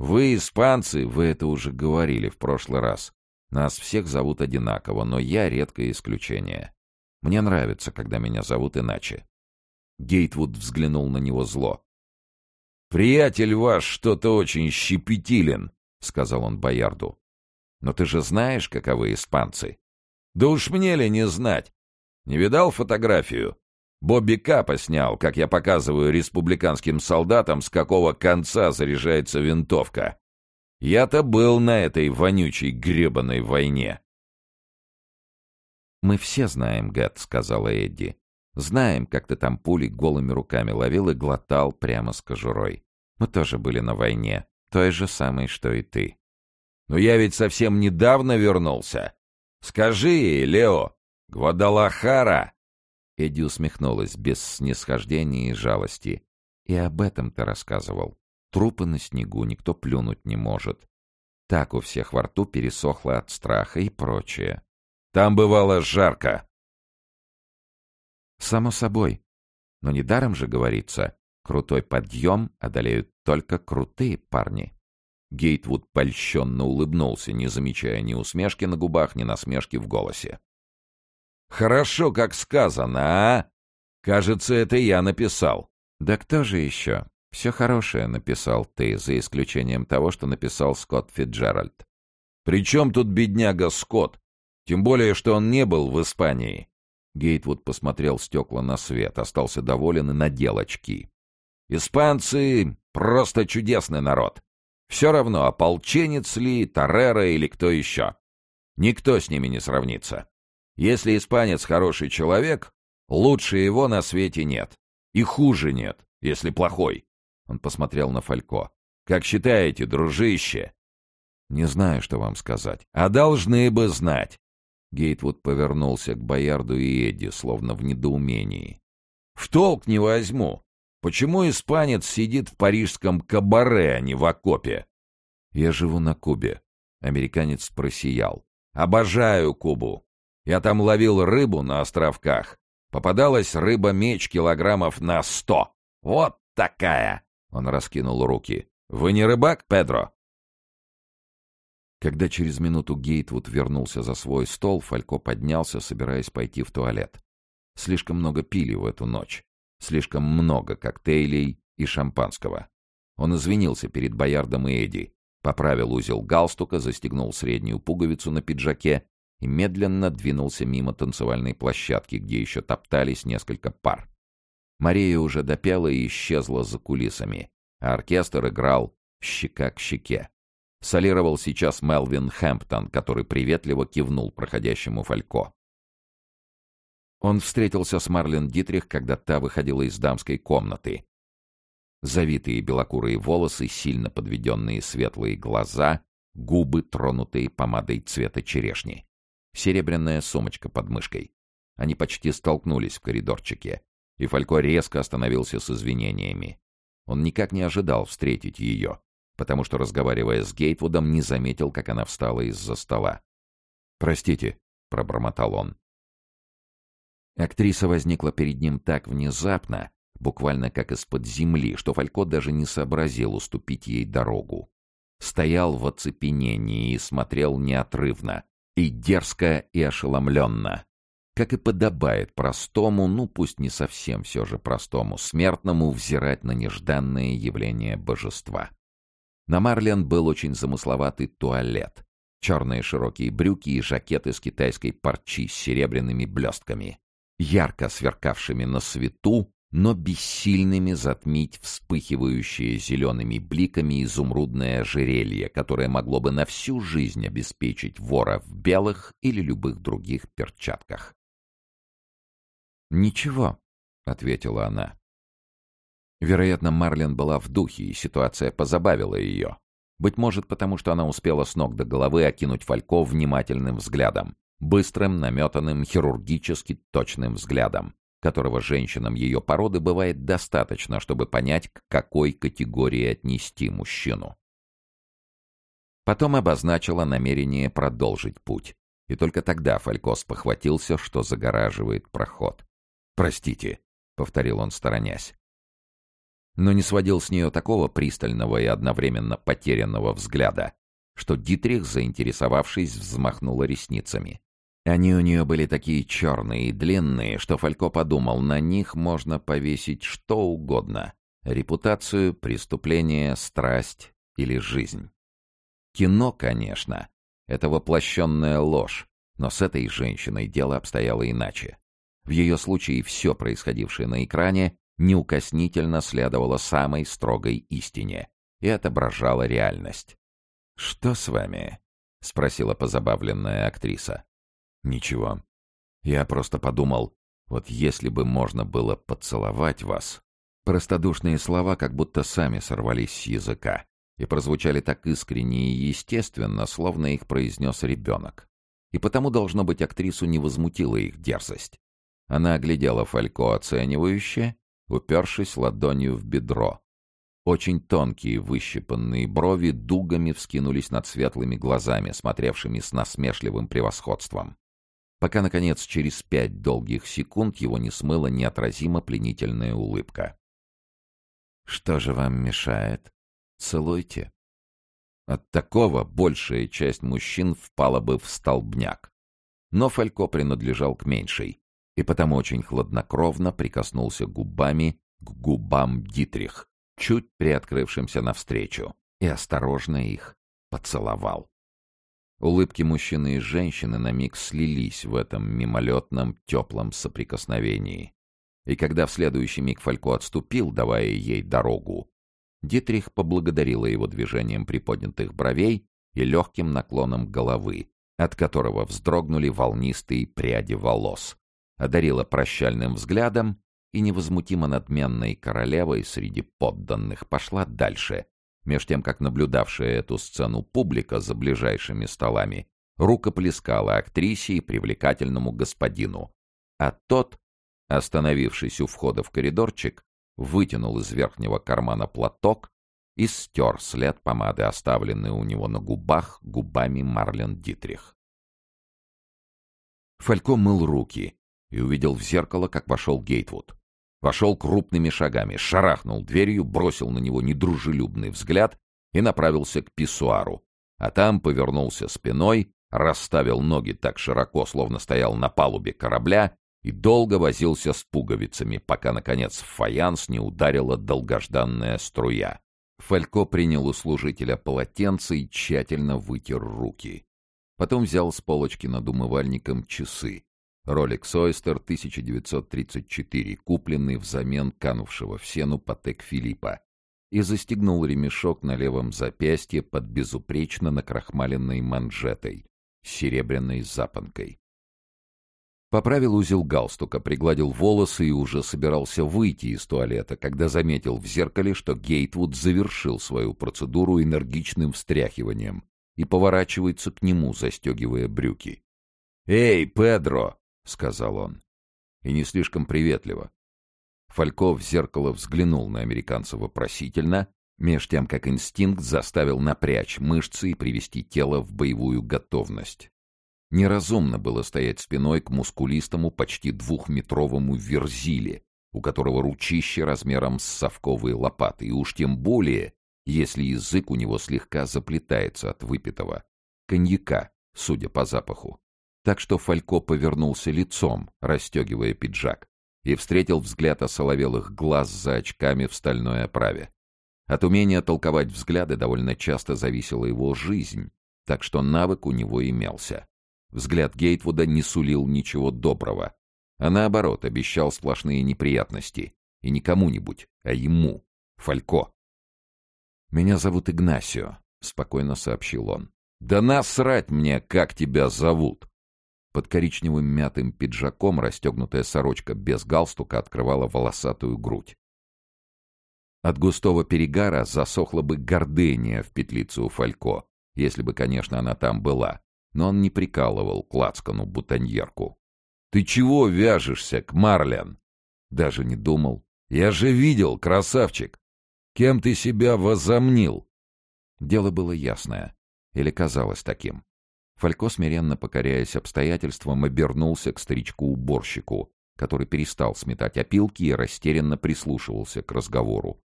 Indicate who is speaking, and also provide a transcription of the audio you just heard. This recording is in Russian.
Speaker 1: Вы, испанцы, вы это уже говорили в прошлый раз. Нас всех зовут одинаково, но я редкое исключение. Мне нравится, когда меня зовут иначе». Гейтвуд взглянул на него зло. «Приятель ваш что-то очень щепетилен», — сказал он Боярду. «Но ты же знаешь, каковы испанцы?» «Да уж мне ли не знать? Не видал фотографию? Бобби Капа снял, как я показываю республиканским солдатам, с какого конца заряжается винтовка. Я-то был на этой вонючей гребаной войне». «Мы все знаем, Гэт», — сказала Эдди. «Знаем, как ты там пули голыми руками ловил и глотал прямо с кожурой. Мы тоже были на войне, той же самой, что и ты». «Но я ведь совсем недавно вернулся. Скажи ей, Лео, Гвадалахара!» Эдди усмехнулась без снисхождения и жалости. «И об этом ты рассказывал. Трупы на снегу, никто плюнуть не может. Так у всех во рту пересохло от страха и прочее. Там бывало жарко». «Само собой. Но недаром же говорится, крутой подъем одолеют только крутые парни». Гейтвуд польщенно улыбнулся, не замечая ни усмешки на губах, ни насмешки в голосе. «Хорошо, как сказано, а? Кажется, это я написал». «Да кто же еще? Все хорошее написал ты, за исключением того, что написал Скотт Фитджеральд». «При чем тут бедняга Скотт? Тем более, что он не был в Испании». Гейтвуд посмотрел в стекла на свет, остался доволен и надел очки. «Испанцы — просто чудесный народ. Все равно, ополченец ли, Торрера или кто еще. Никто с ними не сравнится. Если испанец хороший человек, лучше его на свете нет. И хуже нет, если плохой». Он посмотрел на Фалько. «Как считаете, дружище?» «Не знаю, что вам сказать». «А должны бы знать». Гейтвуд повернулся к Боярду и Эдди, словно в недоумении. «В толк не возьму. Почему испанец сидит в парижском кабаре, а не в окопе?» «Я живу на Кубе». Американец просиял. «Обожаю Кубу. Я там ловил рыбу на островках. Попадалась рыба-меч килограммов на 100. Вот такая!» Он раскинул руки. «Вы не рыбак, Педро?» Когда через минуту Гейтвуд вернулся за свой стол, Фалько поднялся, собираясь пойти в туалет. Слишком много пили в эту ночь. Слишком много коктейлей и шампанского. Он извинился перед Боярдом и Эдди, поправил узел галстука, застегнул среднюю пуговицу на пиджаке и медленно двинулся мимо танцевальной площадки, где еще топтались несколько пар. Мария уже допела и исчезла за кулисами, а оркестр играл щека к щеке. Солировал сейчас Мелвин Хэмптон, который приветливо кивнул проходящему Фалько. Он встретился с Марлен Дитрих, когда та выходила из дамской комнаты. Завитые белокурые волосы, сильно подведенные светлые глаза, губы, тронутые помадой цвета черешни. Серебряная сумочка под мышкой. Они почти столкнулись в коридорчике, и Фалько резко остановился с извинениями. Он никак не ожидал встретить ее, потому что, разговаривая с Гейтвудом, не заметил, как она встала из-за стола. «Простите», — пробормотал он. Актриса возникла перед ним так внезапно, буквально как из-под земли, что Фалько даже не сообразил уступить ей дорогу. Стоял в оцепенении и смотрел неотрывно, и дерзко, и ошеломленно. Как и подобает простому, ну пусть не совсем все же простому, смертному взирать на нежданное явление божества. На Марлен был очень замысловатый туалет. Черные широкие брюки и жакет из китайской парчи с серебряными блестками, ярко сверкавшими на свету, но бессильными затмить вспыхивающее зелеными бликами изумрудное ожерелье, которое могло бы на всю жизнь обеспечить вора в белых или любых других перчатках. «Ничего», — ответила она. Вероятно, Марлен была в духе, и ситуация позабавила ее. Быть может, потому что она успела с ног до головы окинуть Фалько внимательным взглядом, быстрым, наметанным, хирургически точным взглядом, которого женщинам ее породы бывает достаточно, чтобы понять, к какой категории отнести мужчину. Потом обозначила намерение продолжить путь, и только тогда Фалько спохватился, что загораживает проход. «Простите», — повторил он, сторонясь. но не сводил с нее такого пристального и одновременно потерянного взгляда, что Дитрих, заинтересовавшись, взмахнула ресницами. Они у нее были такие черные и длинные, что Фалько подумал, на них можно повесить что угодно — репутацию, преступление, страсть или жизнь. Кино, конечно, это воплощенная ложь, но с этой женщиной дело обстояло иначе. В ее случае все происходившее на экране неукоснительно следовало самой строгой истине и отображало реальность. «Что с вами?» — спросила позабавленная актриса. «Ничего. Я просто подумал, вот если бы можно было поцеловать вас...» Простодушные слова как будто сами сорвались с языка и прозвучали так искренне и естественно, словно их произнес ребенок. И потому, должно быть, актрису не возмутила их дерзость. Она оглядела Фалько оценивающе, упершись ладонью в бедро. Очень тонкие выщипанные брови дугами вскинулись над светлыми глазами, смотревшими с насмешливым превосходством. Пока, наконец, через 5 долгих секунд его не смыла неотразимо пленительная улыбка. «Что же вам мешает? Целуйте». От такого большая часть мужчин впала бы в столбняк. Но Фалько принадлежал к меньшей, и потому очень хладнокровно прикоснулся губами к губам Дитрих, чуть приоткрывшимся навстречу, и осторожно их поцеловал. Улыбки мужчины и женщины на миг слились в этом мимолетном теплом соприкосновении. И когда в следующий миг Фалько отступил, давая ей дорогу, Дитрих поблагодарила его движением приподнятых бровей и легким наклоном головы, от которого вздрогнули волнистые пряди волос, одарила прощальным взглядом и невозмутимо надменной королевой среди подданных пошла дальше, меж тем как наблюдавшая эту сцену публика за ближайшими столами рукоплескала актрисе и привлекательному господину, а тот, остановившись у входа в коридорчик, вытянул из верхнего кармана платок и стер след помады, оставленный у него на губах губами Марлен Дитрих. Фалько мыл руки и увидел в зеркало, как вошел Гейтвуд. Вошел крупными шагами, шарахнул дверью, бросил на него недружелюбный взгляд и направился к писсуару, а там повернулся спиной, расставил ноги так широко, словно стоял на палубе корабля, и долго возился с пуговицами, пока, наконец, в фаянс не ударила долгожданная струя. Фалько принял у служителя полотенце и тщательно вытер руки. Потом взял с полочки над умывальником часы. Rolex Oyster 1934, купленный взамен канувшего в сену Патек Филиппа, и застегнул ремешок на левом запястье под безупречно накрахмаленной манжетой с серебряной запонкой. Поправил узел галстука, пригладил волосы и уже собирался выйти из туалета, когда заметил в зеркале, что Гейтвуд завершил свою процедуру энергичным встряхиванием и поворачивается к нему, застегивая брюки. «Эй, Педро!» — сказал он. И не слишком приветливо. Фалько в зеркало взглянул на американца вопросительно, меж тем как инстинкт заставил напрячь мышцы и привести тело в боевую готовность. Неразумно было стоять спиной к мускулистому, почти 2-метровому верзиле, у которого ручище размером с совковые лопаты, и уж тем более, если язык у него слегка заплетается от выпитого коньяка, судя по запаху. Так что Фалько повернулся лицом, расстегивая пиджак, и встретил взгляд осоловелых глаз за очками в стальной оправе. От умения толковать взгляды довольно часто зависела его жизнь, так что навык у него имелся. Взгляд Гейтвуда не сулил ничего доброго, а наоборот обещал сплошные неприятности, и не кому-нибудь, а ему, Фалько. «Меня зовут Игнасио», — спокойно сообщил он. «Да насрать мне, как тебя зовут!» Под коричневым мятым пиджаком расстегнутая сорочка без галстука открывала волосатую грудь. От густого перегара засохла бы гордыня в петлицу у Фалько, если бы, конечно, она там была, но он не прикалывал к лацкану бутоньерку. «Ты чего вяжешься к Марлен?» «Даже не думал. Я же видел, красавчик! Кем ты себя возомнил?» Дело было ясное, или казалось таким. Фалько, смиренно покоряясь обстоятельствам, обернулся к старичку-уборщику, который перестал сметать опилки и растерянно прислушивался к разговору.